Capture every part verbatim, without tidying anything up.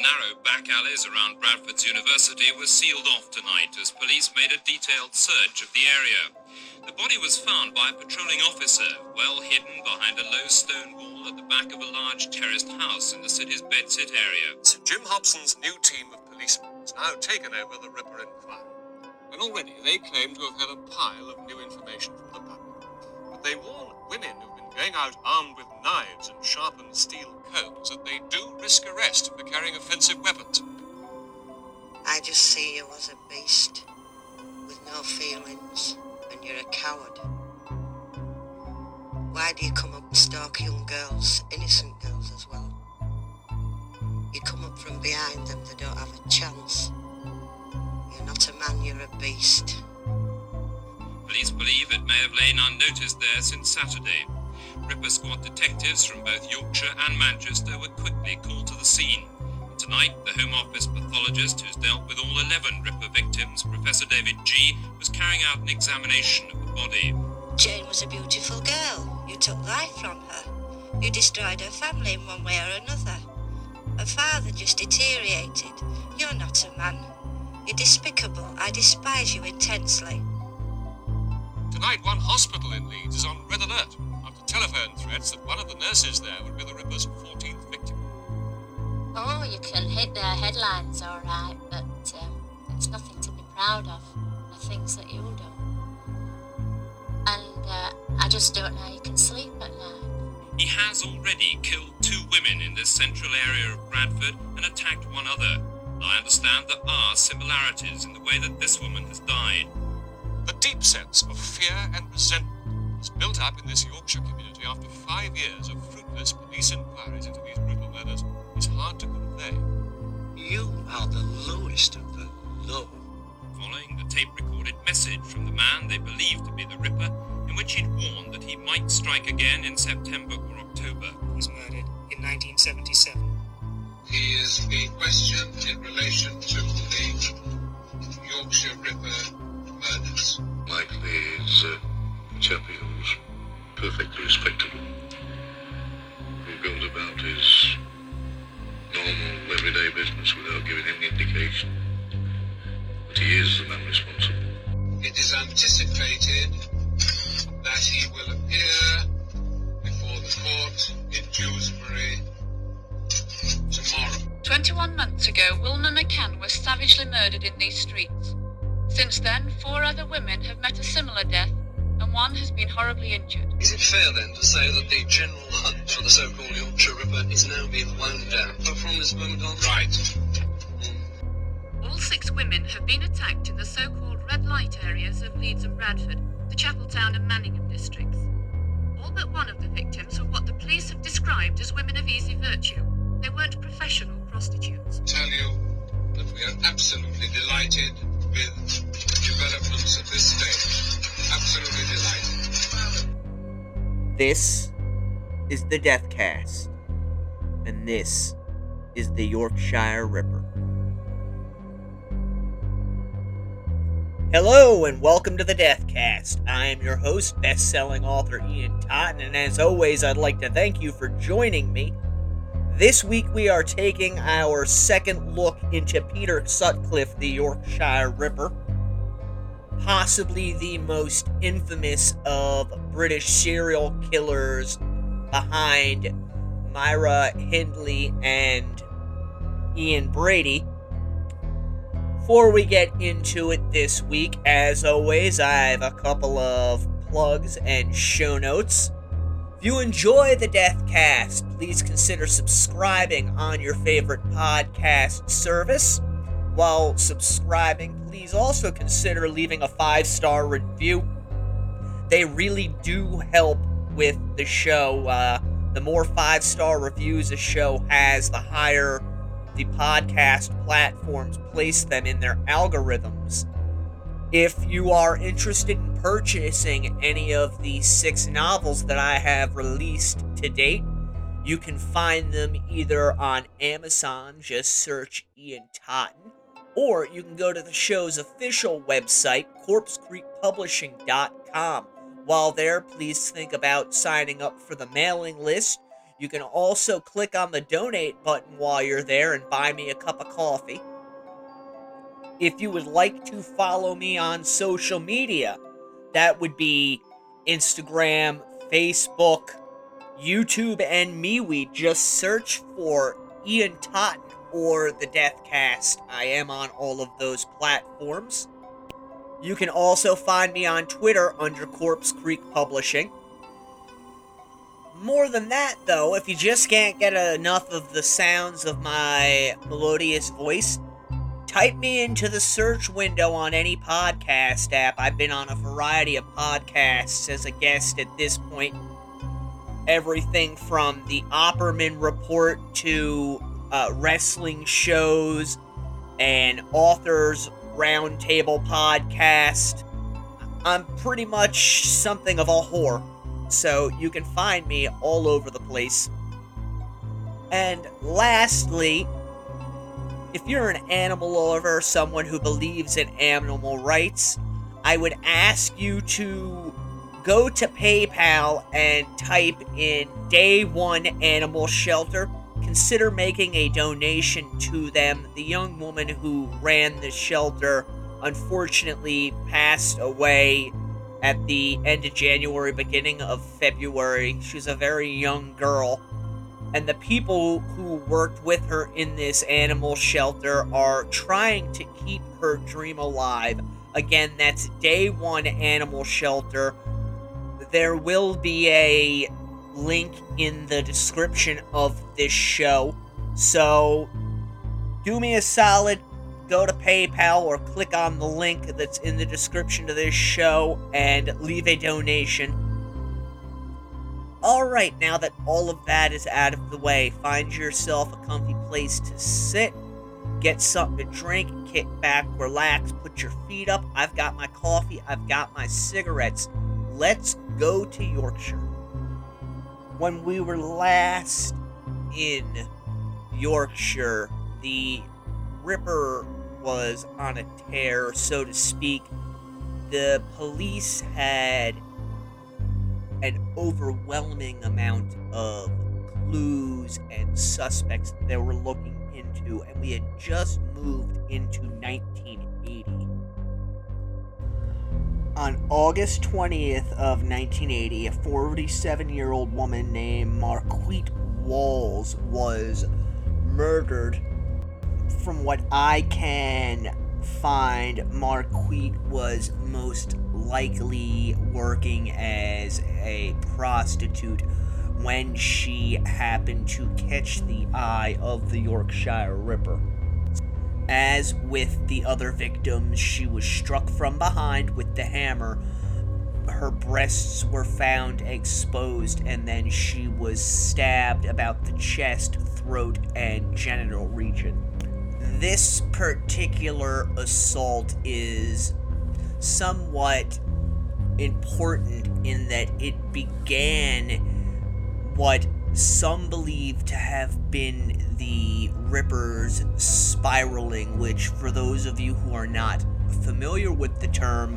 narrow back alleys around Bradford's University were sealed off tonight as police made a detailed search of the area. The body was found by a patrolling officer, well hidden behind a low stone wall at the back of a large terraced house in the city's Bedsit area. Sir Jim Hobson's new team of policemen has now taken over the Ripper inquiry. And already they claim to have had a pile of new information from the public. But they warn women who've been going out armed with knives and sharpened steel combs that they do risk arrest for carrying offensive weapons. I just see you as a beast, with no feelings, and you're a coward. Why do you come up and stalk young girls, innocent girls as well? You come up from behind them, they don't have a chance. You're not a man, you're a beast. Police believe it may have lain unnoticed there since Saturday. Ripper Squad detectives from both Yorkshire and Manchester were quickly called to the scene. And tonight, the Home Office pathologist who's dealt with all eleven Ripper victims, Professor David G., was carrying out an examination of the body. Jane was a beautiful girl. You took life from her. You destroyed her family in one way or another. Her father just deteriorated. You're not a man. You're despicable. I despise you intensely. Tonight, one hospital in Leeds is on red alert after telephone threats that one of the nurses there would be the Ripper's fourteenth victim. Oh, you can hit their headlines all right, but um, it's nothing to be proud of, the things that you'll do. And uh, I just don't know how you can sleep at night. He has already killed two women in this central area of Bradford and attacked one other. I understand there are similarities in the way that this woman has died. The deep sense of fear and resentment was built up in this Yorkshire community after five years of fruitless police inquiries into these brutal murders is hard to convey. You are the lowest of the low. Following the tape-recorded message from the man they believed to be the Ripper, in which he'd warned that he might strike again in September or October. He was murdered in nineteen seventy-seven. He is being questioned in relation to the Yorkshire Ripper murders. Likely it's a chappie who's perfectly respectable, who goes about his normal, everyday business without giving any indication that he is the man responsible. It is anticipated that he will appear before the court in Dewsbury tomorrow. twenty-one months ago, Wilma McCann was savagely murdered in these streets. Since then, four other women have met a similar death, and one has been horribly injured. Is it fair then to say that the general hunt for the so-called Yorkshire Ripper is now being wound down from this moment on? Right. All six women have been attacked in the so-called red light areas of Leeds and Bradford, the Chapeltown and Manningham districts. All but one of the victims were what the police have described as women of easy virtue. They weren't professional prostitutes. Tell you that we are absolutely delighted with developments at this stage. Absolutely delighted. This is the Deathcast, and this is the Yorkshire Ripper. Hello, and welcome to the Deathcast. I am your host, best-selling author Ian Totten, and as always, I'd like to thank you for joining me. This week, we are taking our second look into Peter Sutcliffe, the Yorkshire Ripper, possibly the most infamous of British serial killers behind Myra Hindley and Ian Brady. Before we get into it this week, as always, I have a couple of plugs and show notes. If you enjoy the Deathcast, please consider subscribing on your favorite podcast service. While subscribing, please also consider leaving a five-star review. They really do help with the show. Uh, the more five-star reviews a show has, the higher the podcast platforms place them in their algorithms. If you are interested in purchasing any of the six novels that I have released to date, you can find them either on Amazon, just search Ian Totten, or you can go to the show's official website, corpse creek publishing dot com. While there, please think about signing up for the mailing list. You can also click on the donate button while you're there and buy me a cup of coffee. If you would like to follow me on social media, that would be Instagram, Facebook, YouTube, and MeWe. Just search for Ian Totten or The Deathcast. I am on all of those platforms. You can also find me on Twitter under Corpse Creek Publishing. More than that, though, if you just can't get enough of the sounds of my melodious voice, type me into the search window on any podcast app. I've been on a variety of podcasts as a guest at this point. Everything from the Opperman Report to uh, wrestling shows and authors roundtable podcast. I'm pretty much something of a whore, so you can find me all over the place. And lastly, if you're an animal lover, someone who believes in animal rights, I would ask you to go to PayPal and type in Day One Animal Shelter. Consider making a donation to them. The young woman who ran the shelter unfortunately passed away at the end of January, beginning of February. She's a very young girl. And the people who worked with her in this animal shelter are trying to keep her dream alive. Again, that's Day One Animal Shelter. There will be a link in the description of this show. So, do me a solid, go to PayPal or click on the link that's in the description to this show and leave a donation. Alright, now that all of that is out of the way, find yourself a comfy place to sit, get something to drink, kick back, relax, put your feet up. I've got my coffee, I've got my cigarettes. Let's go to Yorkshire. When we were last in Yorkshire, the Ripper was on a tear, so to speak. The police had an overwhelming amount of clues and suspects that they were looking into, and we had just moved into nineteen eighty. On August twentieth of nineteen eighty, a forty-seven-year-old woman named Marquette Walls was murdered. From what I can find, Marquette was most likely working as a prostitute when she happened to catch the eye of the Yorkshire Ripper. As with the other victims, she was struck from behind with the hammer. Her breasts were found exposed, and then she was stabbed about the chest, throat, and genital region. This particular assault is somewhat important in that it began what some believe to have been the Ripper's spiraling, which, for those of you who are not familiar with the term,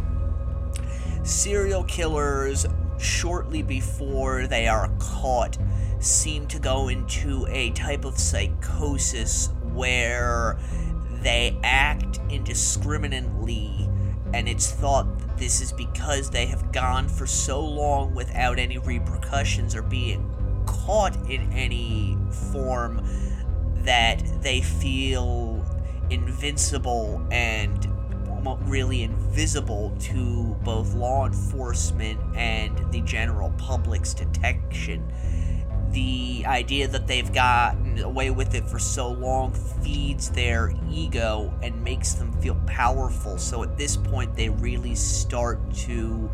serial killers, shortly before they are caught, seem to go into a type of psychosis where they act indiscriminately, and it's thought that this is because they have gone for so long without any repercussions or being caught in any form that they feel invincible and really invisible to both law enforcement and the general public's detection. The idea that they've gotten away with it for so long feeds their ego and makes them feel powerful. So at this point, they really start to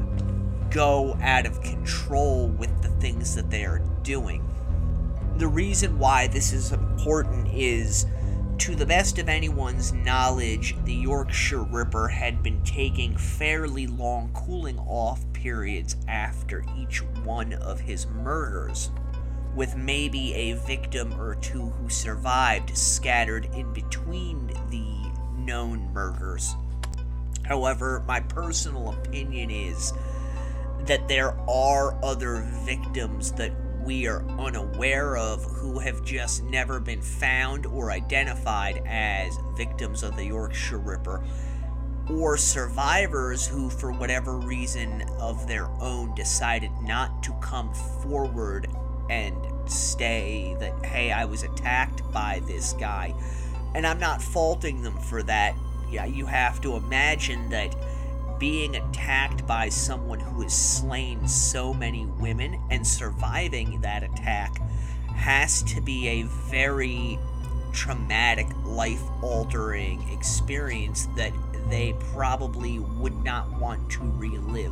go out of control with the things that they are doing. The reason why this is important is, to the best of anyone's knowledge, the Yorkshire Ripper had been taking fairly long cooling off periods after each one of his murders, with maybe a victim or two who survived scattered in between the known murders. However, my personal opinion is that there are other victims that we are unaware of who have just never been found or identified as victims of the Yorkshire Ripper, or survivors who, for whatever reason of their own, decided not to come forward and say that, hey, I was attacked by this guy. And I'm not faulting them for that. Yeah, you have to imagine that being attacked by someone who has slain so many women and surviving that attack has to be a very traumatic, life-altering experience that they probably would not want to relive.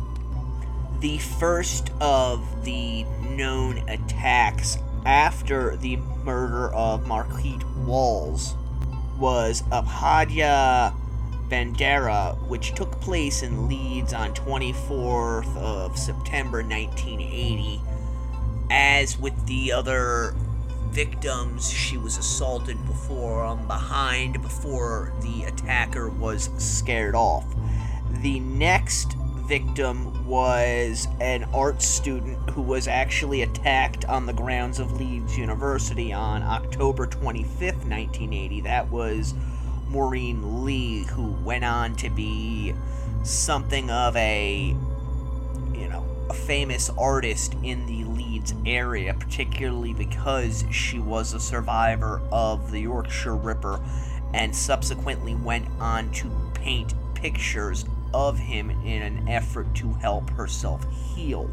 The first of the known attacks after the murder of Marquette Walls was Abhaya Bandera, which took place in Leeds on twenty-fourth of September nineteen eighty. As with the other victims, she was assaulted before from behind before the attacker was scared off. The next victim was an art student who was actually attacked on the grounds of Leeds University on October twenty-fifth, nineteen eighty. That was Maureen Lee, who went on to be something of a, you know, a famous artist in the Leeds area, particularly because she was a survivor of the Yorkshire Ripper and subsequently went on to paint pictures of him in an effort to help herself heal.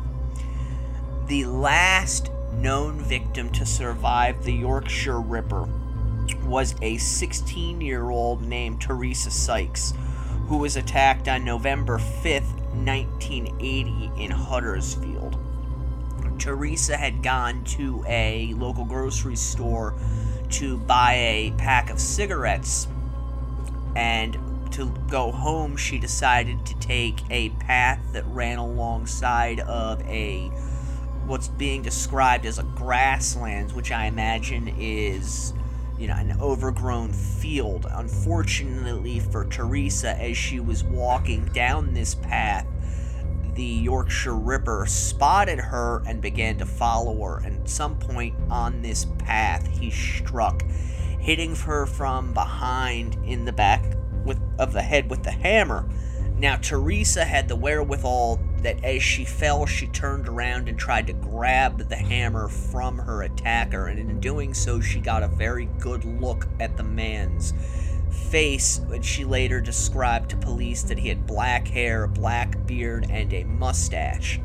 The last known victim to survive the Yorkshire Ripper was a sixteen-year-old named Teresa Sykes, who was attacked on November fifth, nineteen eighty in Huddersfield. Teresa had gone to a local grocery store to buy a pack of cigarettes, and to go home she decided to take a path that ran alongside of a what's being described as a grasslands, which I imagine is, you know, an overgrown field. Unfortunately for Teresa, as she was walking down this path, the Yorkshire Ripper spotted her and began to follow her. And at some point on this path, he struck, hitting her from behind in the back with, of the head with the hammer. Now, Teresa had the wherewithal that as she fell, she turned around and tried to grab the hammer from her attacker, and in doing so, she got a very good look at the man's face, which she later described to police that he had black hair, a black beard, and a mustache.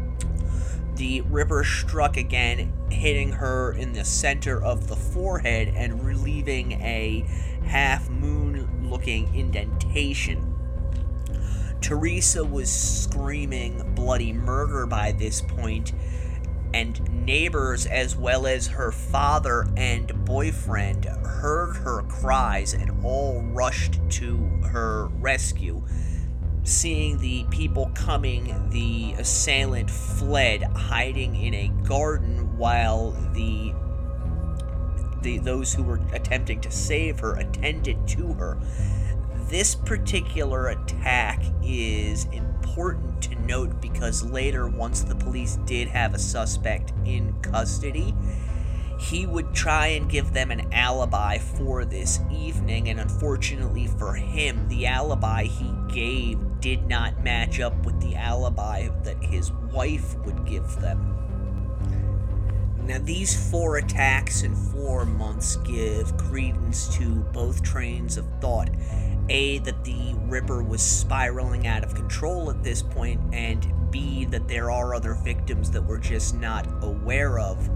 The Ripper struck again, hitting her in the center of the forehead and relieving a half-moon-looking indentation. Teresa was screaming bloody murder by this point, and neighbors as well as her father and boyfriend heard her cries and all rushed to her rescue. Seeing the people coming, the assailant fled, hiding in a garden while the, the those who were attempting to save her attended to her. This particular attack is important to note because later, once the police did have a suspect in custody, he would try and give them an alibi for this evening, and unfortunately for him, the alibi he gave did not match up with the alibi that his wife would give them. Now, these four attacks in four months give credence to both trains of thought. A, that the Ripper was spiraling out of control at this point, and B, that there are other victims that we're just not aware of.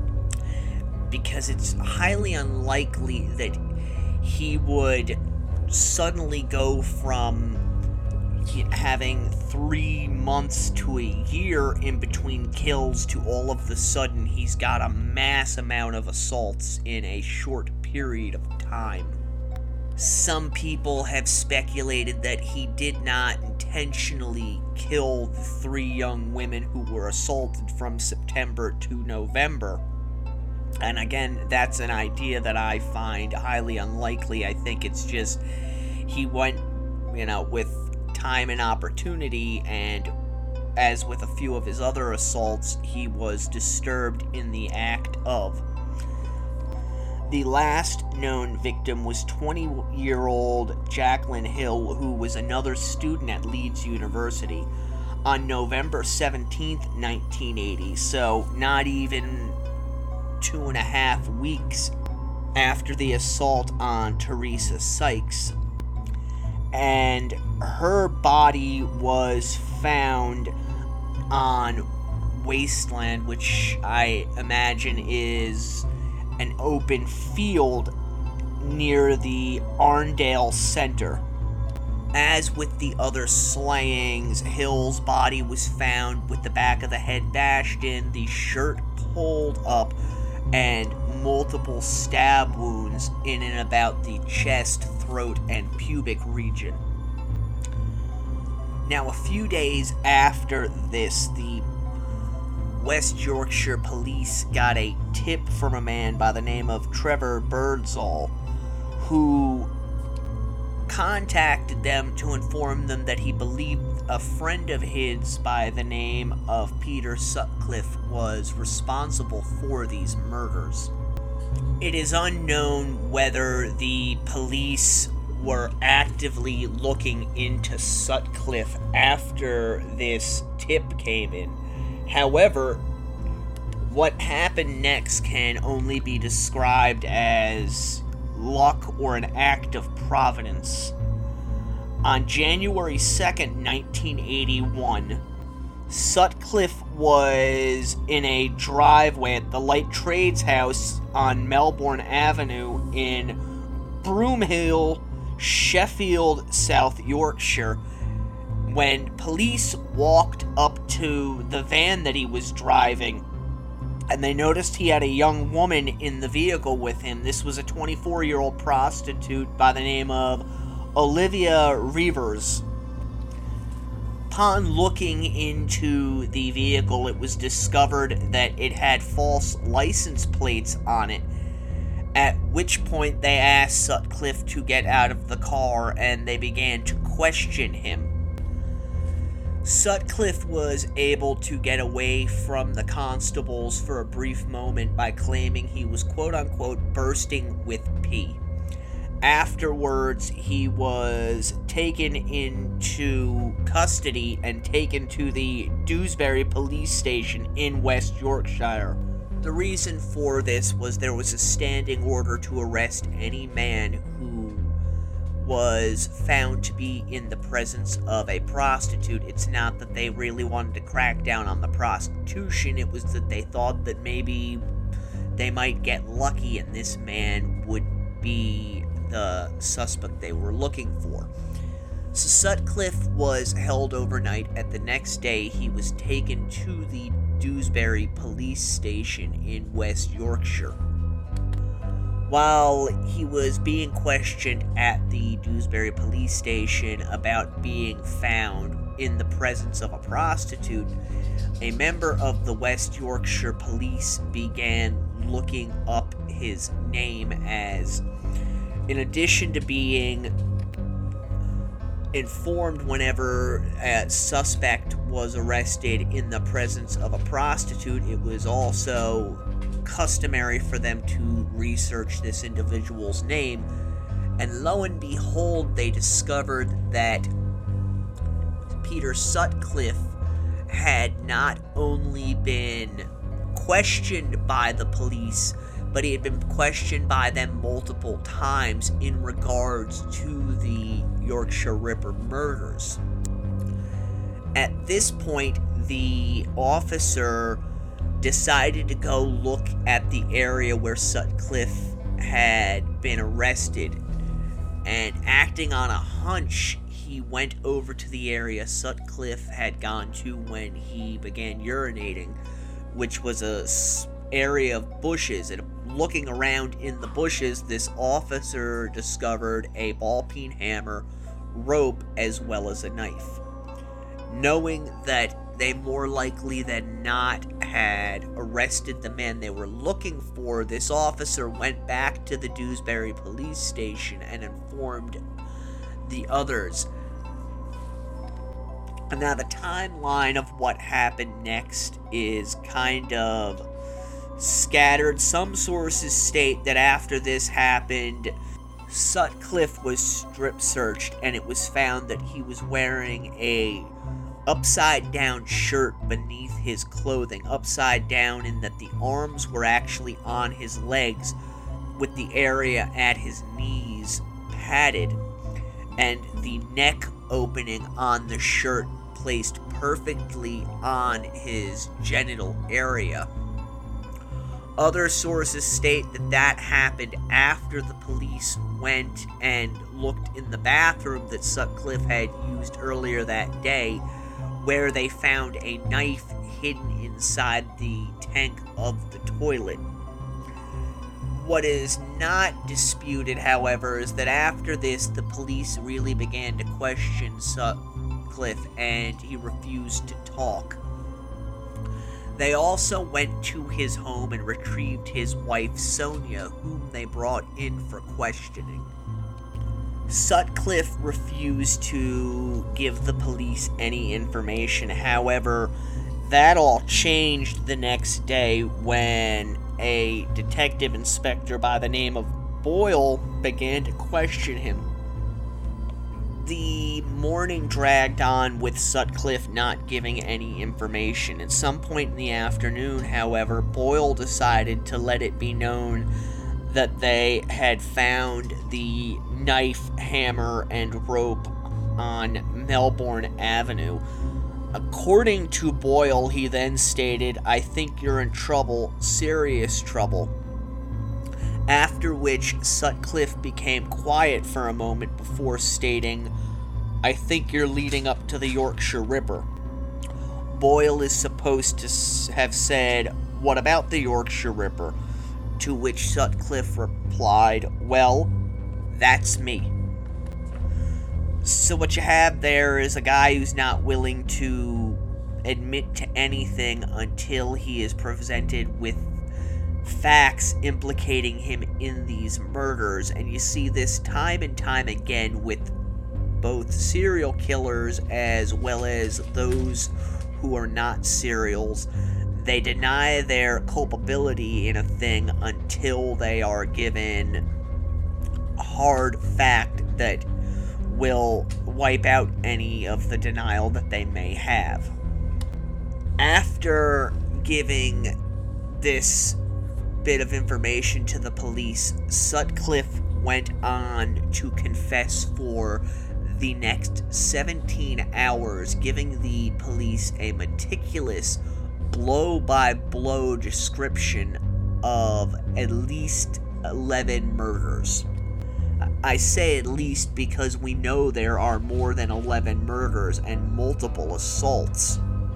Because it's highly unlikely that he would suddenly go from having three months to a year in between kills to all of the sudden he's got a mass amount of assaults in a short period of time. Some people have speculated that he did not intentionally kill the three young women who were assaulted from September to November. And again, that's an idea that I find highly unlikely. I think it's just he went, you know, with time and opportunity and as with a few of his other assaults, he was disturbed in the act of. The last known victim was twenty-year-old Jacqueline Hill, who was another student at Leeds University, on November seventeenth, nineteen eighty, so not even two and a half weeks after the assault on Teresa Sykes. And her body was found on wasteland, which I imagine is an open field near the Arndale Center. As with the other slayings, Hill's body was found with the back of the head bashed in, the shirt pulled up, and multiple stab wounds in and about the chest, throat, and pubic region. Now, a few days after this, the West Yorkshire Police got a tip from a man by the name of Trevor Birdsall, who contacted them to inform them that he believed a friend of his by the name of Peter Sutcliffe was responsible for these murders. It is unknown whether the police were actively looking into Sutcliffe after this tip came in. However, what happened next can only be described as luck or an act of providence. On January second, nineteen eighty-one, Sutcliffe was in a driveway at the Light Trades House on Melbourne Avenue in Broomhill, Sheffield, South Yorkshire, when police walked up to the van that he was driving, and they noticed he had a young woman in the vehicle with him. This was a twenty-four-year-old prostitute by the name of Olivia Reavers. Upon looking into the vehicle, it was discovered that it had false license plates on it, at which point they asked Sutcliffe to get out of the car, and they began to question him. Sutcliffe was able to get away from the constables for a brief moment by claiming he was quote-unquote bursting with pee. Afterwards, he was taken into custody and taken to the Dewsbury police station in West Yorkshire. The reason for this was there was a standing order to arrest any man who was found to be in the presence of a prostitute. It's not that they really wanted to crack down on the prostitution, it was that they thought that maybe they might get lucky and this man would be the suspect they were looking for. So Sutcliffe was held overnight, and the next day he was taken to the Dewsbury police station in West Yorkshire. While he was being questioned at the Dewsbury police station about being found in the presence of a prostitute, a member of the West Yorkshire Police began looking up his name, as in addition to being informed whenever a suspect was arrested in the presence of a prostitute, it was also customary for them to research this individual's name, and lo and behold, they discovered that Peter Sutcliffe had not only been questioned by the police, but he had been questioned by them multiple times in regards to the Yorkshire Ripper murders. At this point, the officer decided to go look at the area where Sutcliffe had been arrested, and acting on a hunch, he went over to the area Sutcliffe had gone to when he began urinating, which was a area of bushes. And looking around in the bushes, this officer discovered a ball-peen hammer, rope, as well as a knife. Knowing that they more likely than not had arrested the man they were looking for, this officer went back to the Dewsbury police station and informed the others. Now, the timeline of what happened next is kind of scattered. Some sources state that after this happened, Sutcliffe was strip searched, and it was found that he was wearing a upside down shirt beneath his clothing, upside down in that the arms were actually on his legs with the area at his knees padded, and the neck opening on the shirt placed perfectly on his genital area. Other sources state that that happened after the police went and looked in the bathroom that Sutcliffe had used earlier that day, where they found a knife hidden inside the tank of the toilet. What is not disputed, however, is that after this, the police really began to question Sutcliffe, and he refused to talk. They also went to his home and retrieved his wife, Sonia, whom they brought in for questioning. Sutcliffe refused to give the police any information. However, that all changed the next day when a detective inspector by the name of Boyle began to question him. The morning dragged on with Sutcliffe not giving any information. At some point in the afternoon, however, Boyle decided to let it be known that they had found the knife, hammer, and rope on Melbourne Avenue. According to Boyle, he then stated, "I think you're in trouble, serious trouble." After which, Sutcliffe became quiet for a moment before stating, "I think you're leading up to the Yorkshire Ripper." Boyle is supposed to have said, "What about the Yorkshire Ripper?" To which Sutcliffe replied, "Well, that's me." So what you have there is a guy who's not willing to admit to anything until he is presented with facts implicating him in these murders. And you see this time and time again with both serial killers as well as those who are not serials. They deny their culpability in a thing until they are given a hard fact that will wipe out any of the denial that they may have. After giving this bit of information to the police, Sutcliffe went on to confess for the next seventeen hours, giving the police a meticulous blow-by-blow description of at least eleven murders. I say at least because we know there are more than eleven murders and multiple assaults.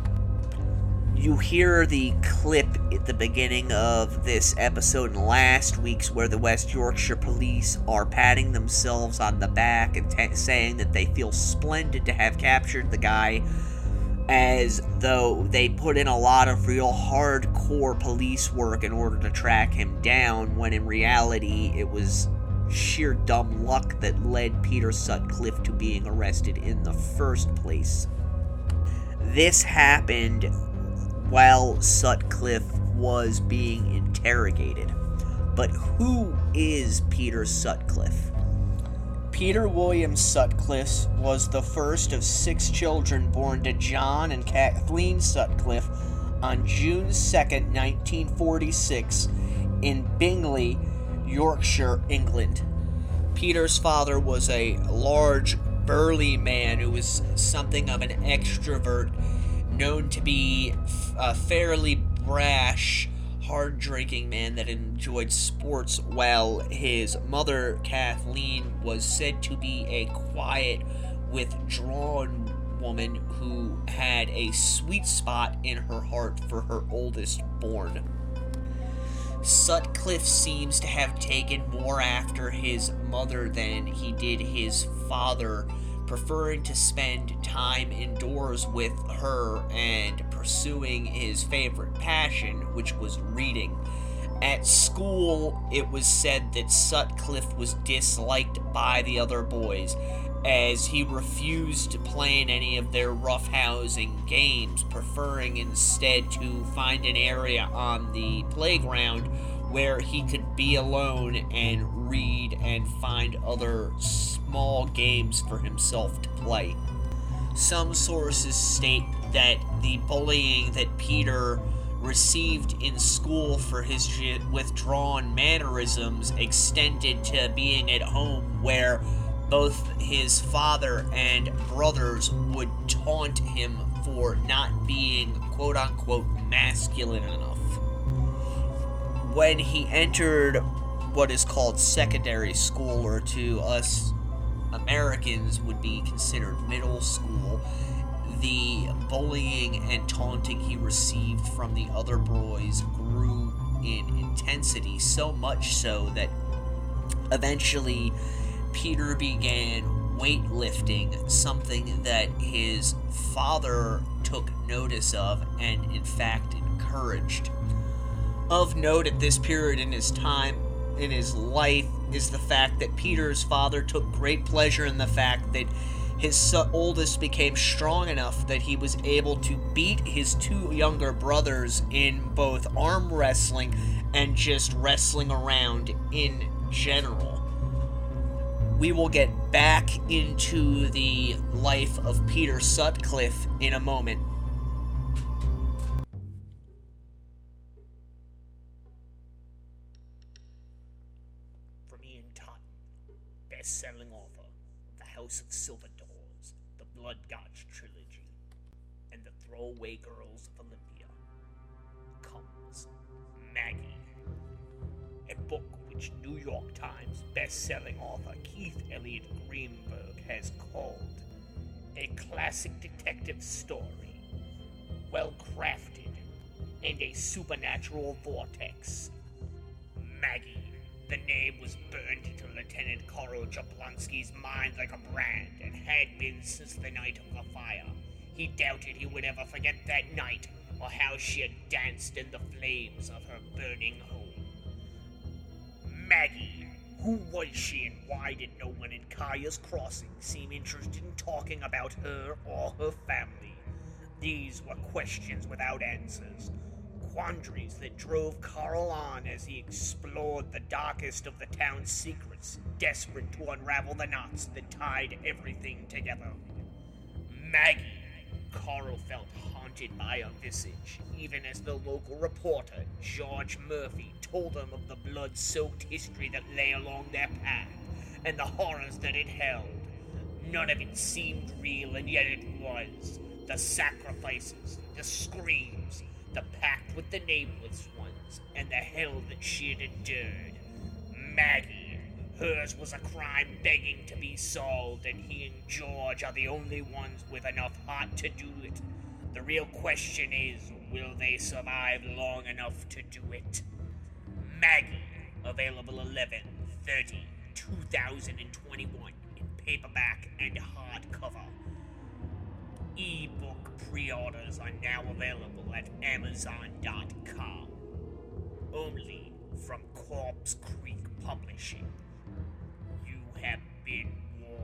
You hear the clip at the beginning of this episode and last week's where the West Yorkshire police are patting themselves on the back and t- saying that they feel splendid to have captured the guy, as though they put in a lot of real hardcore police work in order to track him down, when in reality it was sheer dumb luck that led Peter Sutcliffe to being arrested in the first place. This happened while Sutcliffe was being interrogated. But who is Peter Sutcliffe? Peter William Sutcliffe was the first of six children born to John and Kathleen Sutcliffe on June second, nineteen forty-six, in Bingley, Yorkshire, England. Peter's father was a large, burly man who was something of an extrovert, known to be a fairly brash, hard-drinking man that enjoyed sports, while his mother, Kathleen, was said to be a quiet, withdrawn woman who had a sweet spot in her heart for her oldest born. Sutcliffe seems to have taken more after his mother than he did his father, preferring to spend time indoors with her and pursuing his favorite passion, which was reading. At school, it was said that Sutcliffe was disliked by the other boys, as he refused to play in any of their roughhousing games, preferring instead to find an area on the playground where he could be alone and read and find other small games for himself to play. Some sources state that the bullying that Peter received in school for his withdrawn mannerisms extended to being at home, where both his father and brothers would taunt him for not being quote-unquote masculine enough. When he entered what is called secondary school, or to us Americans would be considered middle school, the bullying and taunting he received from the other boys grew in intensity, so much so that eventually Peter began weightlifting, something that his father took notice of and in fact encouraged. Of note at this period in his time, in his life, is the fact that Peter's father took great pleasure in the fact that his oldest became strong enough that he was able to beat his two younger brothers in both arm wrestling and just wrestling around in general. We will get back into the life of Peter Sutcliffe in a moment. From Ian Totten, best-selling author of The House of Silver Doors, The Blood Gods Trilogy, and The Throwaway Girls of Olympia, comes Maggie, a book which New York Times best-selling author Keith Elliott Greenberg has called a classic detective story, well-crafted, and a supernatural vortex. Maggie, the name was burned into Lieutenant Carl Jablonski's mind like a brand, and had been since the night of the fire. He doubted he would ever forget that night, or how she had danced in the flames of her burning home. Maggie, who was she, and why did no one in Kaya's Crossing seem interested in talking about her or her family? These were questions without answers, quandaries that drove Carl on as he explored the darkest of the town's secrets, desperate to unravel the knots that tied everything together. Maggie, Carl felt haunted by a visage, even as the local reporter, George Murphy, told him of the blood-soaked history that lay along their path, and the horrors that it held. None of it seemed real, and yet it was. The sacrifices, the screams, the pact with the nameless ones, and the hell that she had endured. Maggie, hers was a crime begging to be solved, and he and George are the only ones with enough heart to do it. The real question is, will they survive long enough to do it? Maggie, available eleven thirty twenty twenty-one in paperback and hardcover. E-book pre-orders are now available at amazon dot com. Only from Corpse Creek Publishing. You have been warned.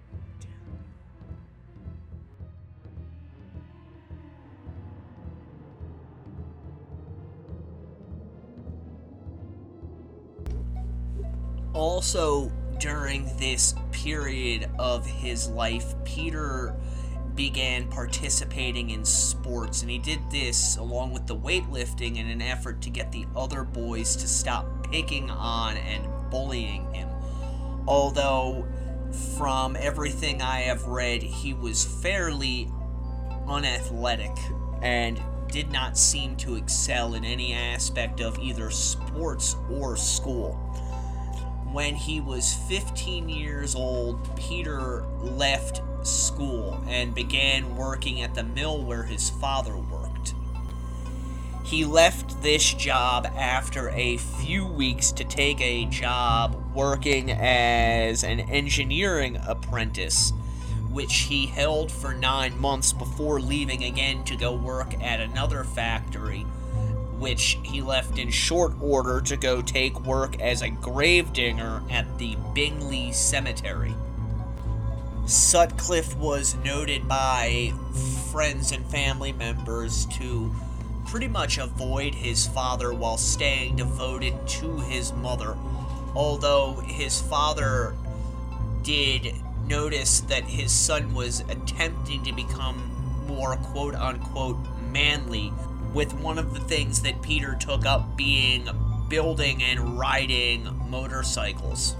Also, during this period of his life, Peter began participating in sports, and he did this along with the weightlifting in an effort to get the other boys to stop picking on and bullying him. Although, from everything I have read, he was fairly unathletic and did not seem to excel in any aspect of either sports or school. When he was fifteen years old, Peter left school and began working at the mill where his father worked. He left this job after a few weeks to take a job working as an engineering apprentice, which he held for nine months before leaving again to go work at another factory, which he left in short order to go take work as a gravedigger at the Bingley Cemetery. Sutcliffe was noted by friends and family members to pretty much avoid his father while staying devoted to his mother, although his father did notice that his son was attempting to become more quote-unquote manly, with one of the things that Peter took up being building and riding motorcycles.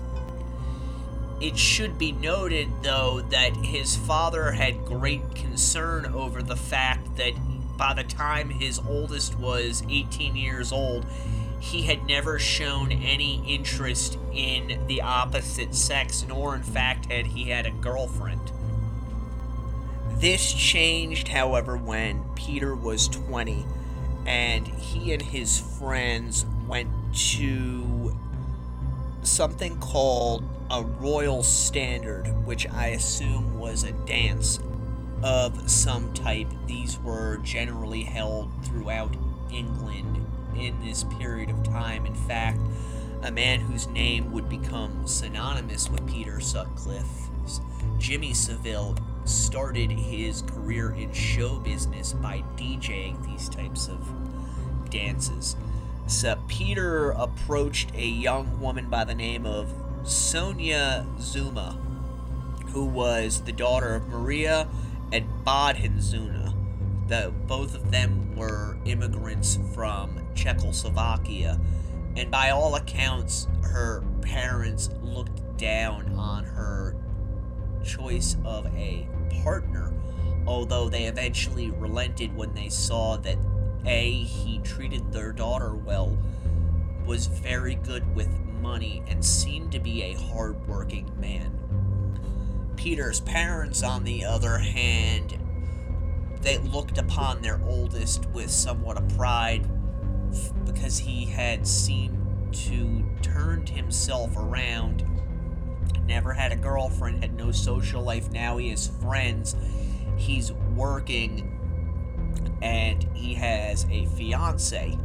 It should be noted, though, that his father had great concern over the fact that by the time his oldest was eighteen years old, he had never shown any interest in the opposite sex, nor in fact had he had a girlfriend. This changed, however, when Peter was twenty, and he and his friends went to something called a Royal Standard, which I assume was a dance of some type. These were generally held throughout England in this period of time. In fact, a man whose name would become synonymous with Peter Sutcliffe, Jimmy Savile, started his career in show business by DJing these types of dances. So Peter approached a young woman by the name of Sonia Zuma, who was the daughter of Maria and Bodhin Zuma. The, both of them were immigrants from Czechoslovakia, and by all accounts, her parents looked down on her choice of a partner, although they eventually relented when they saw that A, he treated their daughter well, was very good with money, and seemed to be a hard-working man. Peter's parents, on the other hand, they looked upon their oldest with somewhat of pride because he had seemed to turned himself around, never had a girlfriend, had no social life. Now he has friends, he's working, and he has a fiance.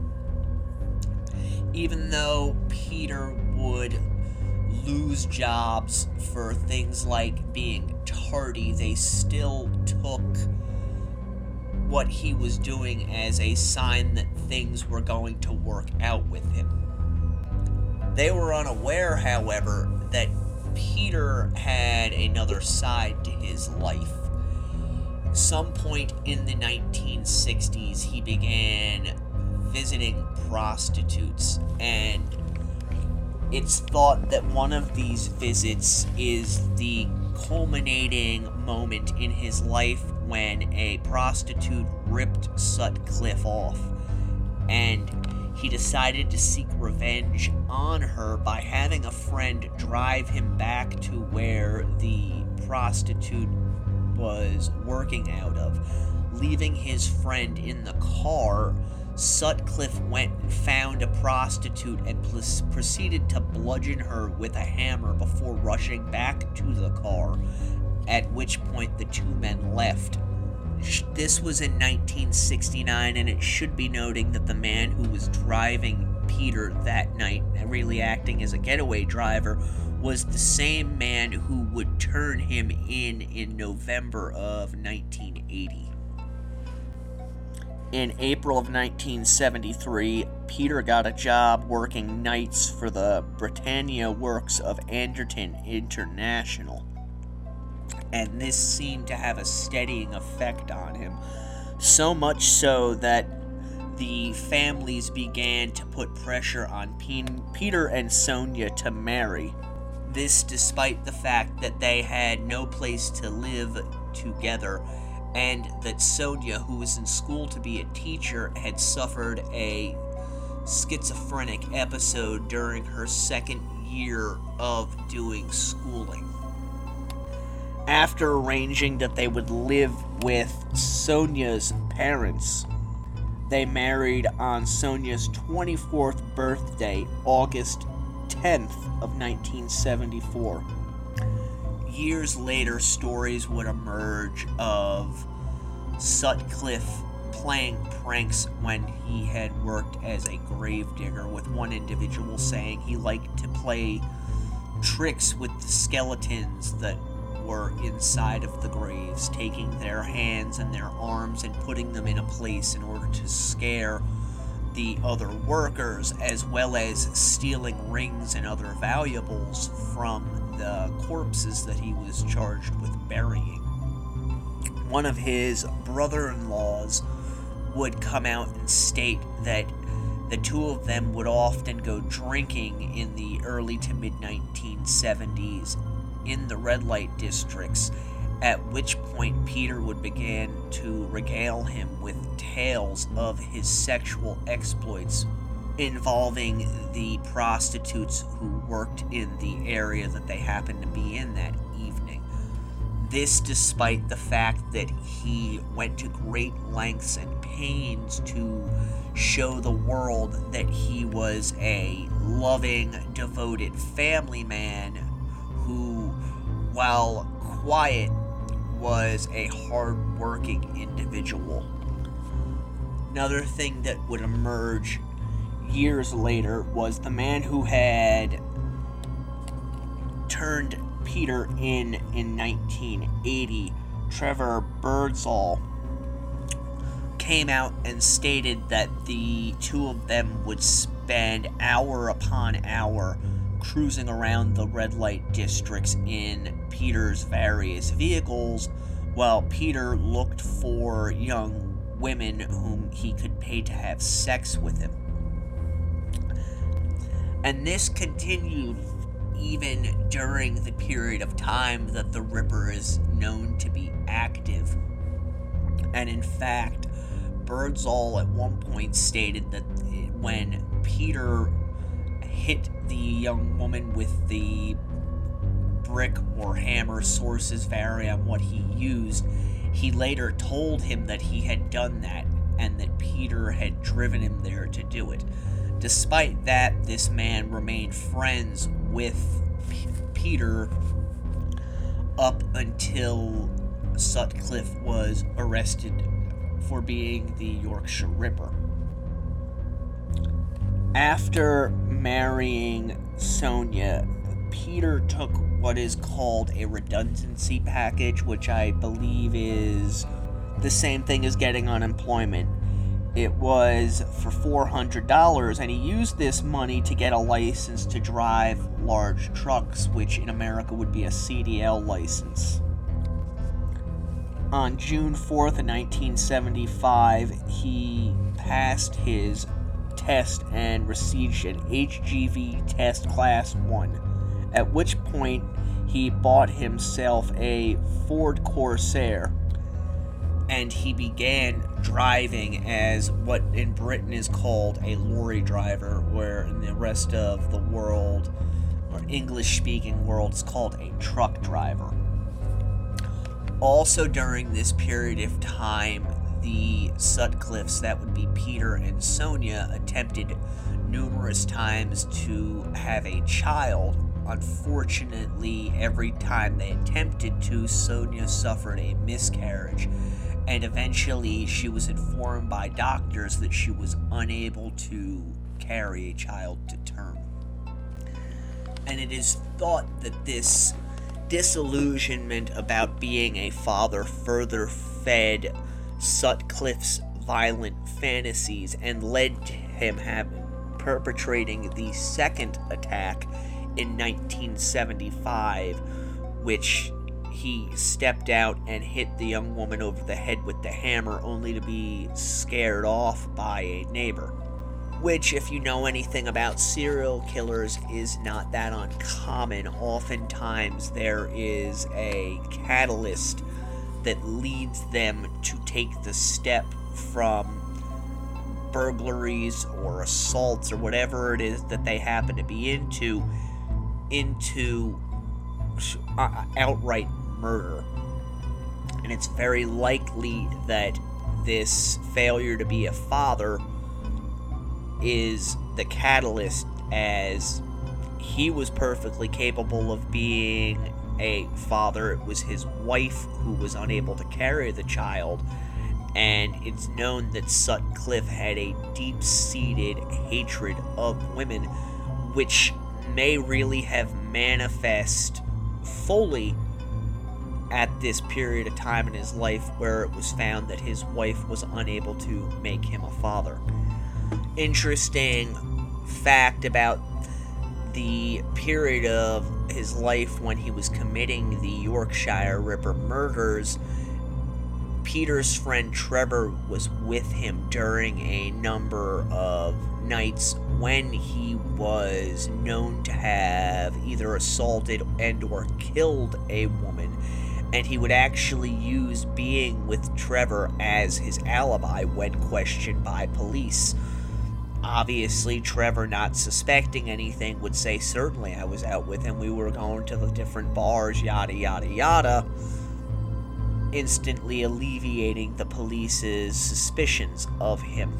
Even though Peter would lose jobs for things like being tardy, they still took what he was doing as a sign that things were going to work out with him. They were unaware, however, that Peter had another side to his life. Some point in the nineteen sixties, he began visiting prostitutes, and it's thought that one of these visits is the culminating moment in his life when a prostitute ripped Sutcliffe off, and he decided to seek revenge on her by having a friend drive him back to where the prostitute was working out of. Leaving his friend in the car, Sutcliffe went and found a prostitute and pl- proceeded to bludgeon her with a hammer before rushing back to the car, at which point the two men left. This was in nineteen sixty-nine, and it should be noting that the man who was driving Peter that night, really acting as a getaway driver, was the same man who would turn him in in November of nineteen eighty. In April of nineteen seventy-three, Peter got a job working nights for the Britannia Works of Anderton International, and this seemed to have a steadying effect on him, so much so that the families began to put pressure on P- Peter and Sonia to marry. This despite the fact that they had no place to live together, and that Sonia, who was in school to be a teacher, had suffered a schizophrenic episode during her second year of doing schooling. After arranging that they would live with Sonia's parents, they married on Sonia's twenty-fourth birthday, August tenth of nineteen seventy-four. Years later, stories would emerge of Sutcliffe playing pranks when he had worked as a gravedigger, with one individual saying he liked to play tricks with the skeletons that were inside of the graves, taking their hands and their arms and putting them in a place in order to scare the other workers, as well as stealing rings and other valuables from the corpses that he was charged with burying. One of his brother-in-laws would come out and state that the two of them would often go drinking in the early to mid nineteen seventies in the red light districts, at which point Peter would begin to regale him with tales of his sexual exploits involving the prostitutes who worked in the area that they happened to be in that evening. This despite the fact that he went to great lengths and pains to show the world that he was a loving, devoted family man who, while quiet, was a hard-working individual. Another thing that would emerge years later was the man who had turned Peter in in nineteen eighty, Trevor Birdsall, came out and stated that the two of them would spend hour upon hour cruising around the red light districts in Peter's various vehicles, while Peter looked for young women whom he could pay to have sex with him. And this continued even during the period of time that the Ripper is known to be active. And in fact, Birdsall at one point stated that when Peter hit the young woman with the brick or hammer, sources vary on what he used, he later told him that he had done that and that Peter had driven him there to do it. Despite that, this man remained friends with P- Peter up until Sutcliffe was arrested for being the Yorkshire Ripper. After marrying Sonia, Peter took what is called a redundancy package, which I believe is the same thing as getting unemployment. It was for four hundred dollars, and he used this money to get a license to drive large trucks, which in America would be a C D L license. On June fourth, nineteen seventy-five, he passed his test and received an H G V test class one, at which point he bought himself a Ford Corsair, and he began driving as what in Britain is called a lorry driver, where in the rest of the world, or English-speaking world, is called a truck driver. Also during this period of time, the Sutcliffes, that would be Peter and Sonia, attempted numerous times to have a child. Unfortunately, every time they attempted to, Sonia suffered a miscarriage, and eventually she was informed by doctors that she was unable to carry a child to term. And it is thought that this disillusionment about being a father further fed Sutcliffe's violent fantasies and led to him having perpetrating the second attack in nineteen seventy-five, which he stepped out and hit the young woman over the head with the hammer, only to be scared off by a neighbor. Which, if you know anything about serial killers, is not that uncommon. Oftentimes there is a catalyst that leads them to take the step from burglaries or assaults or whatever it is that they happen to be into, into uh, outright murder. And it's very likely that this failure to be a father is the catalyst, as he was perfectly capable of being a father. It was his wife who was unable to carry the child, and it's known that Sutcliffe had a deep-seated hatred of women, which may really have manifest fully at this period of time in his life where it was found that his wife was unable to make him a father. Interesting fact about the period of his life when he was committing the Yorkshire Ripper murders, Peter's friend Trevor was with him during a number of nights when he was known to have either assaulted and or killed a woman, and he would actually use being with Trevor as his alibi when questioned by police. Obviously, Trevor, not suspecting anything, would say, certainly I was out with him, we were going to the different bars, yada yada yada, instantly alleviating the police's suspicions of him.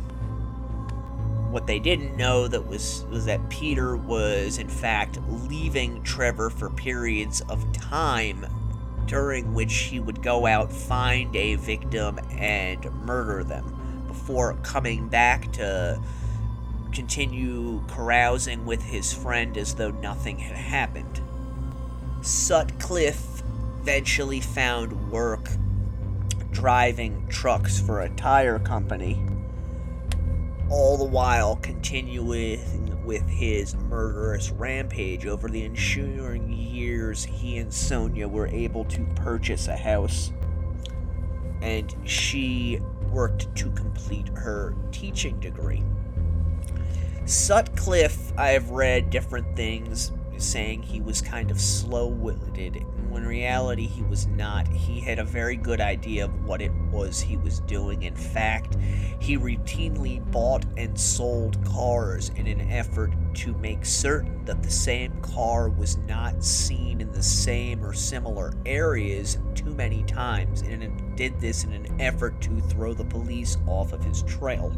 What they didn't know that was, was that Peter was, in fact, leaving Trevor for periods of time during which he would go out, find a victim, and murder them, before coming back to continue carousing with his friend as though nothing had happened. Sutcliffe eventually found work driving trucks for a tire company, all the while continuing with his murderous rampage. Over the ensuing years, he and Sonia were able to purchase a house, and she worked to complete her teaching degree. Sutcliffe, I've read different things saying he was kind of slow-witted, when in reality he was not. He had a very good idea of what it was he was doing. In fact, he routinely bought and sold cars in an effort to make certain that the same car was not seen in the same or similar areas too many times, and it did this in an effort to throw the police off of his trail.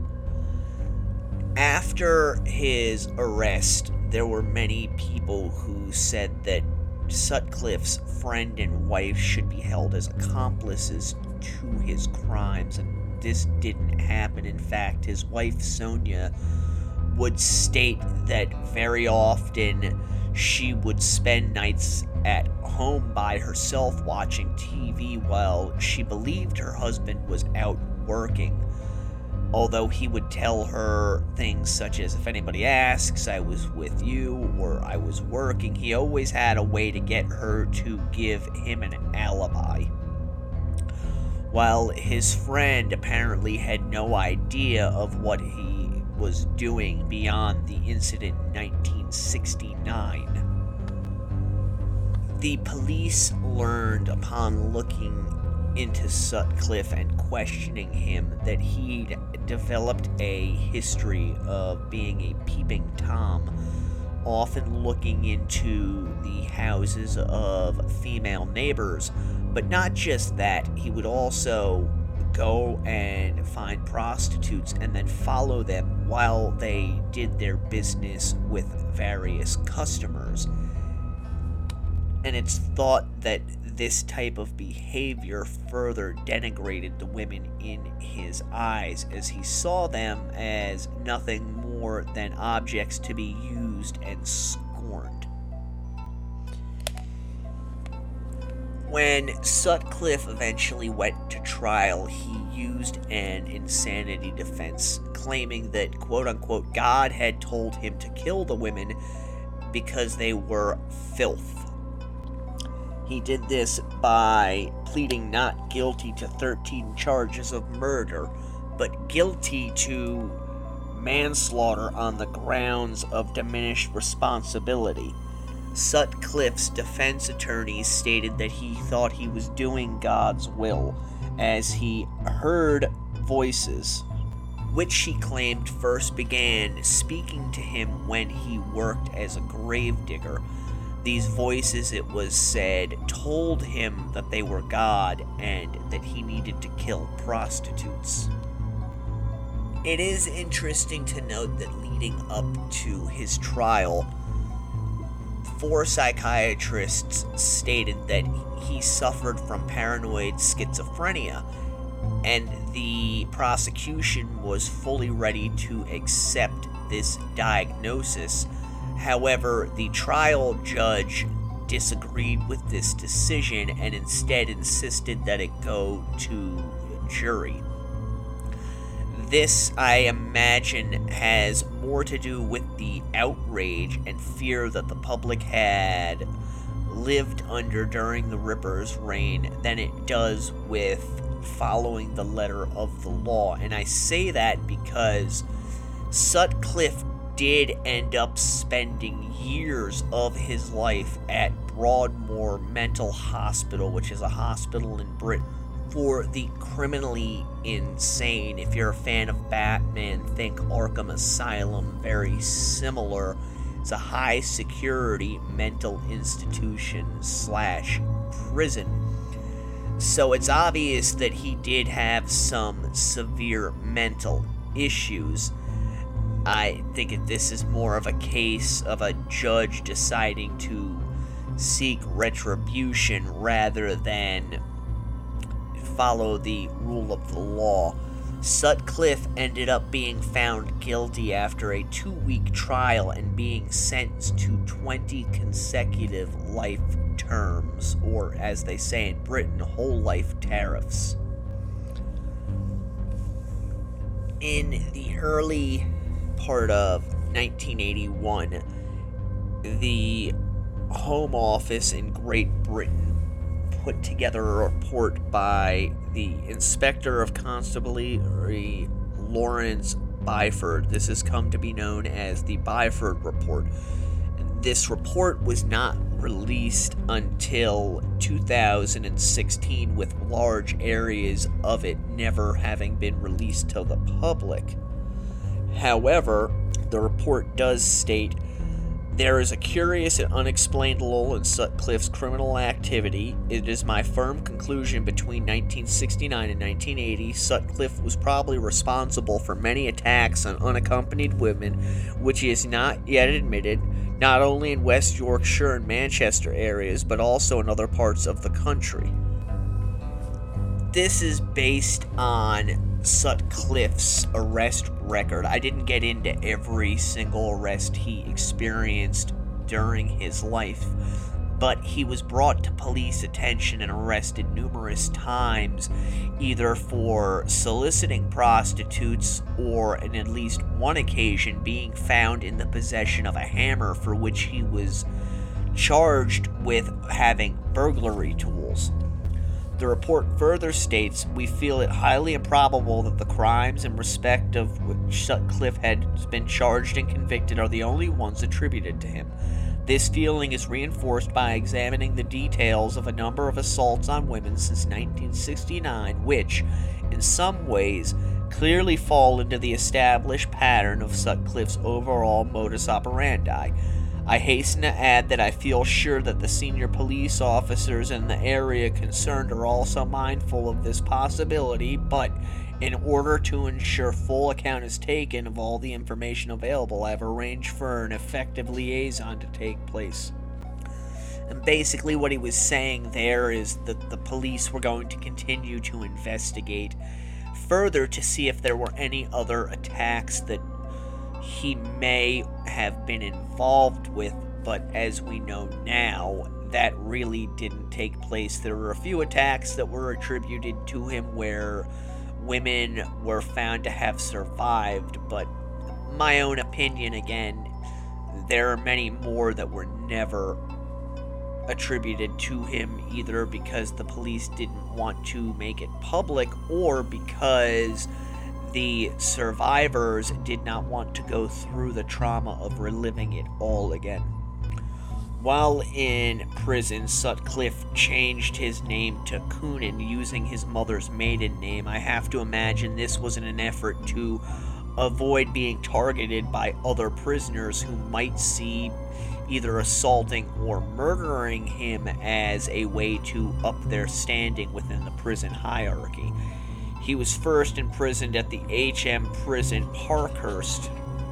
After his arrest, there were many people who said that Sutcliffe's friend and wife should be held as accomplices to his crimes, and this didn't happen. In fact, his wife Sonia would state that very often she would spend nights at home by herself watching T V while she believed her husband was out working. Although he would tell her things such as, if anybody asks, I was with you, or I was working, he always had a way to get her to give him an alibi. While his friend apparently had no idea of what he was doing beyond the incident in nineteen sixty-nine. The police learned upon looking into Sutcliffe and questioning him that he'd developed a history of being a peeping Tom, often looking into the houses of female neighbors. But not just that, he would also go and find prostitutes and then follow them while they did their business with various customers. And it's thought that this type of behavior further denigrated the women in his eyes, as he saw them as nothing more than objects to be used and scorned. When Sutcliffe eventually went to trial, he used an insanity defense, claiming that, quote-unquote, God had told him to kill the women because they were filth. He did this by pleading not guilty to thirteen charges of murder, but guilty to manslaughter on the grounds of diminished responsibility. Sutcliffe's defense attorneys stated that he thought he was doing God's will, as he heard voices, which he claimed first began speaking to him when he worked as a gravedigger. These voices, it was said, told him that they were God and that he needed to kill prostitutes. It is interesting to note that leading up to his trial, four psychiatrists stated that he suffered from paranoid schizophrenia, and the prosecution was fully ready to accept this diagnosis. However, the trial judge disagreed with this decision and instead insisted that it go to a jury. This, I imagine, has more to do with the outrage and fear that the public had lived under during the Ripper's reign than it does with following the letter of the law. And I say that because Sutcliffe did end up spending years of his life at Broadmoor Mental Hospital, which is a hospital in Britain for the criminally insane. If you're a fan of Batman, think Arkham Asylum. Very similar. It's a high security mental institution slash prison. So it's obvious that he did have some severe mental issues. I think that this is more of a case of a judge deciding to seek retribution rather than follow the rule of the law. Sutcliffe ended up being found guilty after a two-week trial and being sentenced to twenty consecutive life terms, or as they say in Britain, whole life tariffs. In the early part of nineteen eighty-one, the Home Office in Great Britain put together a report by the Inspector of Constabulary Lawrence Byford. This has come to be known as the Byford Report. This report was not released until two thousand sixteen, with large areas of it never having been released to the public. However, the report does state, "There is a curious and unexplained lull in Sutcliffe's criminal activity. It is my firm conclusion between nineteen sixty-nine and nineteen eighty, Sutcliffe was probably responsible for many attacks on unaccompanied women, which he has not yet admitted, not only in West Yorkshire and Manchester areas, but also in other parts of the country." This is based on Sutcliffe's arrest record. I didn't get into every single arrest he experienced during his life, but he was brought to police attention and arrested numerous times, either for soliciting prostitutes or, on at least one occasion, being found in the possession of a hammer for which he was charged with having burglary tools. The report further states, "We feel it highly improbable that the crimes in respect of which Sutcliffe has been charged and convicted are the only ones attributed to him. This feeling is reinforced by examining the details of a number of assaults on women since nineteen sixty-nine, which, in some ways, clearly fall into the established pattern of Sutcliffe's overall modus operandi. I hasten to add that I feel sure that the senior police officers in the area concerned are also mindful of this possibility, but in order to ensure full account is taken of all the information available, I have arranged for an effective liaison to take place." And basically what he was saying there is that the police were going to continue to investigate further to see if there were any other attacks that he may have been involved with, but as we know now, that really didn't take place. There were a few attacks that were attributed to him where women were found to have survived, but my own opinion, again, there are many more that were never attributed to him, either because the police didn't want to make it public or because the survivors did not want to go through the trauma of reliving it all again. While in prison, Sutcliffe changed his name to Coonan, using his mother's maiden name. I have to imagine this was in an effort to avoid being targeted by other prisoners who might see either assaulting or murdering him as a way to up their standing within the prison hierarchy. He was first imprisoned at the H M prison, Parkhurst.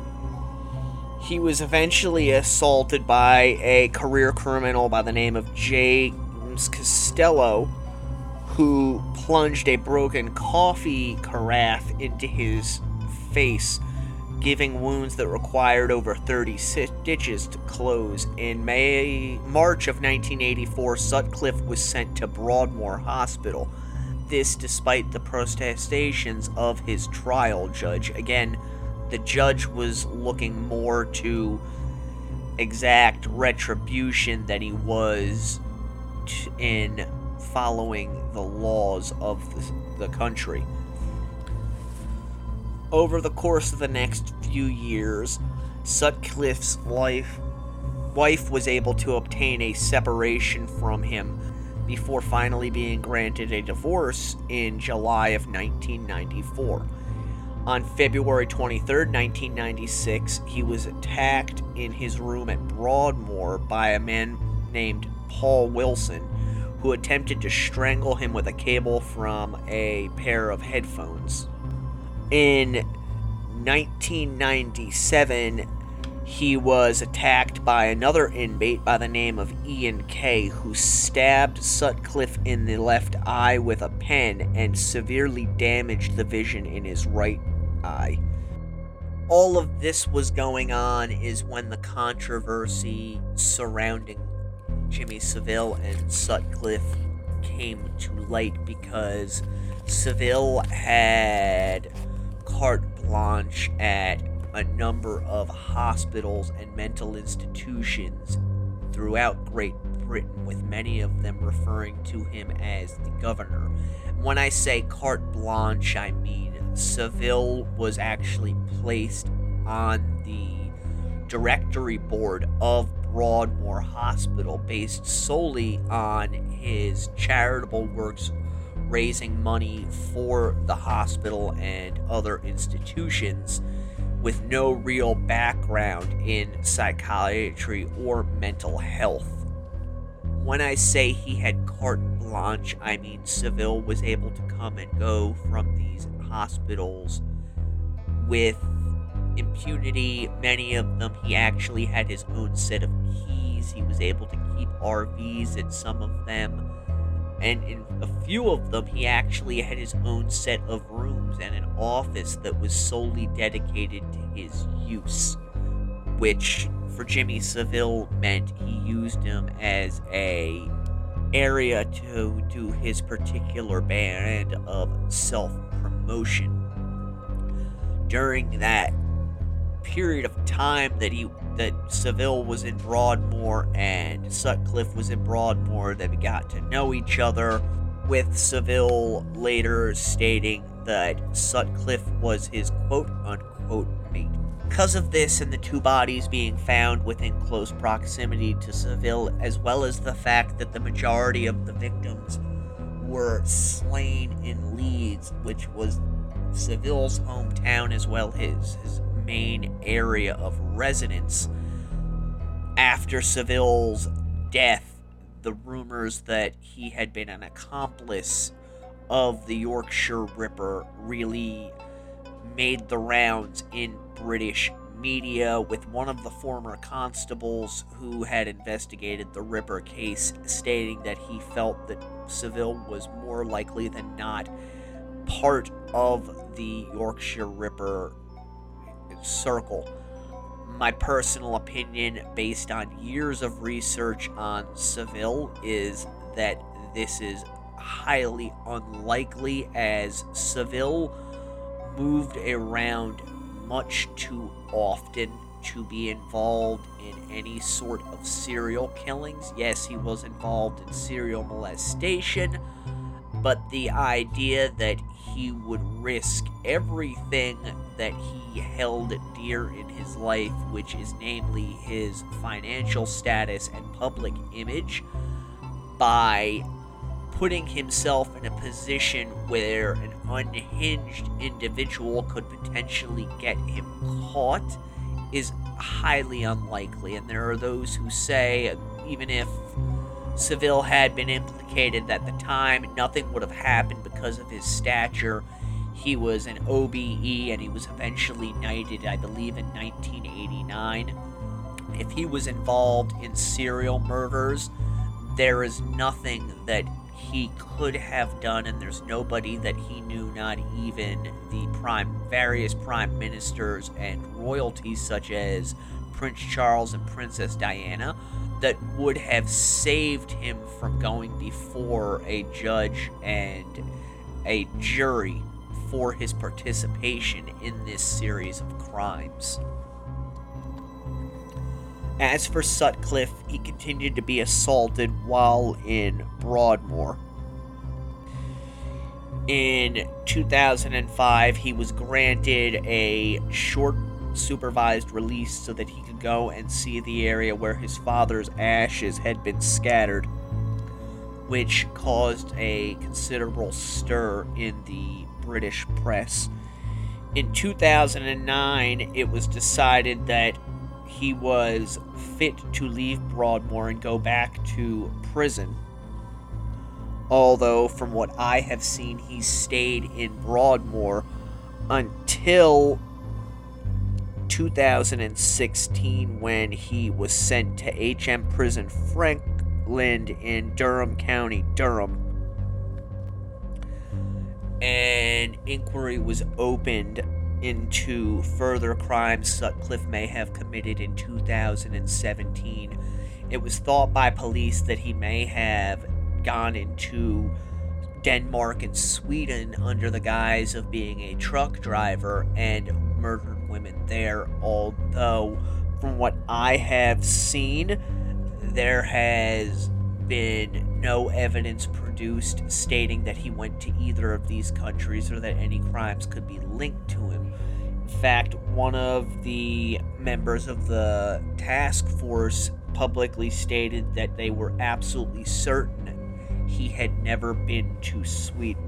He was eventually assaulted by a career criminal by the name of James Costello, who plunged a broken coffee carafe into his face, giving wounds that required over thirty stitches to close. In May, March of nineteen eighty-four, Sutcliffe was sent to Broadmoor Hospital. This despite the protestations of his trial judge. Again, the judge was looking more to exact retribution than he was t- in following the laws of the, the country. Over the course of the next few years, Sutcliffe's life, wife was able to obtain a separation from him before finally being granted a divorce in July of nineteen ninety-four. On February twenty-third, nineteen ninety-six, he was attacked in his room at Broadmoor by a man named Paul Wilson, who attempted to strangle him with a cable from a pair of headphones. In nineteen ninety-seven, he was attacked by another inmate by the name of Ian Kay, who stabbed Sutcliffe in the left eye with a pen and severely damaged the vision in his right eye. All of this was going on is when the controversy surrounding Jimmy Savile and Sutcliffe came to light, because Savile had carte blanche at a number of hospitals and mental institutions throughout Great Britain, with many of them referring to him as the governor. When I say carte blanche, I mean Savile was actually placed on the directory board of Broadmoor Hospital based solely on his charitable works raising money for the hospital and other institutions, with no real background in psychiatry or mental health. When I say he had carte blanche, I mean Savile was able to come and go from these hospitals with impunity. Many of them, he actually had his own set of keys. He was able to keep R Vs in some of them. And in a few of them, he actually had his own set of rooms and an office that was solely dedicated to his use, which for Jimmy Savile meant he used him as a area to do his particular brand of self-promotion. During that period of time that he that Savile was in Broadmoor and Sutcliffe was in Broadmoor, they got to know each other, with Savile later stating that Sutcliffe was his quote-unquote mate. Because of this and the two bodies being found within close proximity to Savile, as well as the fact that the majority of the victims were slain in Leeds, which was Savile's hometown as well as his main area of residence. After Savile's death, the rumors that he had been an accomplice of the Yorkshire Ripper really made the rounds in British media, with one of the former constables who had investigated the Ripper case stating that he felt that Savile was more likely than not part of the Yorkshire Ripper circle. My personal opinion, based on years of research on Savile, is that this is highly unlikely, as Savile moved around much too often to be involved in any sort of serial killings. Yes, he was involved in serial molestation, but the idea that he would risk everything that he held dear in his life, which is namely his financial status and public image, by putting himself in a position where an unhinged individual could potentially get him caught, is highly unlikely. And there are those who say, even if Savile had been implicated at the time, nothing would have happened because of his stature. He was an O B E and he was eventually knighted, I believe, in nineteen eighty-nine. If he was involved in serial murders, there is nothing that he could have done, and there's nobody that he knew, not even the prime, various prime ministers and royalties such as Prince Charles and Princess Diana, that would have saved him from going before a judge and a jury for his participation in this series of crimes. As for Sutcliffe, he continued to be assaulted while in Broadmoor. In two thousand five, he was granted a short supervised release so that he could go and see the area where his father's ashes had been scattered, which caused a considerable stir in the British press. In two thousand nine, it was decided that he was fit to leave Broadmoor and go back to prison. Although, from what I have seen, he stayed in Broadmoor until two thousand sixteen, when he was sent to H M Prison Franklin in Durham County, Durham. An inquiry was opened into further crimes Sutcliffe may have committed in two thousand seventeen. It was thought by police that he may have gone into Denmark and Sweden under the guise of being a truck driver and murdered women there, although from what I have seen, there has been no evidence produced stating that he went to either of these countries or that any crimes could be linked to him. In fact, one of the members of the task force publicly stated that they were absolutely certain he had never been to Sweden.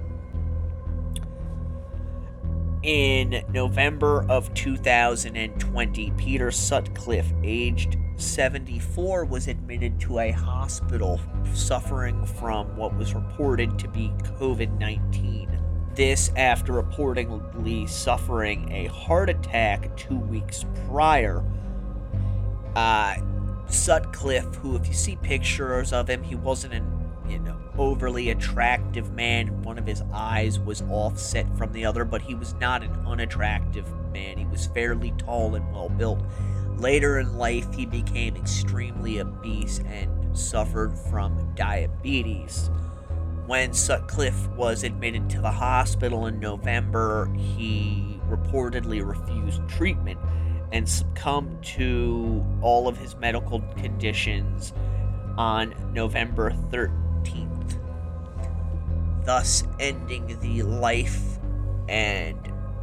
In November of two thousand twenty, Peter Sutcliffe, aged seventy-four, was admitted to a hospital suffering from what was reported to be covid nineteen. This after reportedly suffering a heart attack two weeks prior. Uh, Sutcliffe, who, if you see pictures of him, he wasn't an you know, overly attractive man. One of his eyes was offset from the other, but he was not an unattractive man. He was fairly tall and well built. Later in life, he became extremely obese and suffered from diabetes. When Sutcliffe was admitted to the hospital in November, he reportedly refused treatment and succumbed to all of his medical conditions on November thirteenth, thus ending the life and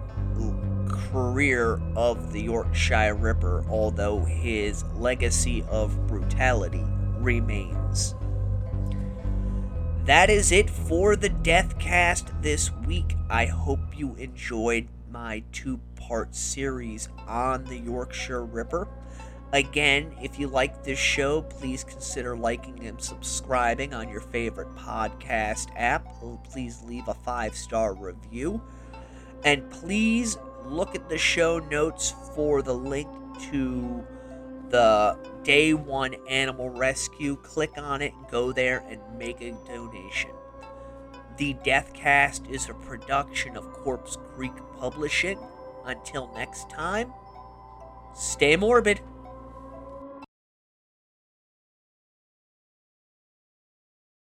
career of the Yorkshire Ripper, although his legacy of brutality remains. That is it for the Deathcast this week. I hope you enjoyed my two-part series on the Yorkshire Ripper. Again, if you like this show, please consider liking and subscribing on your favorite podcast app. Please leave a five-star review. And please look at the show notes for the link to the Day One Animal Rescue. Click on it, go there, and make a donation. The Deathcast is a production of Corpse Creek Publishing. Until next time, stay morbid.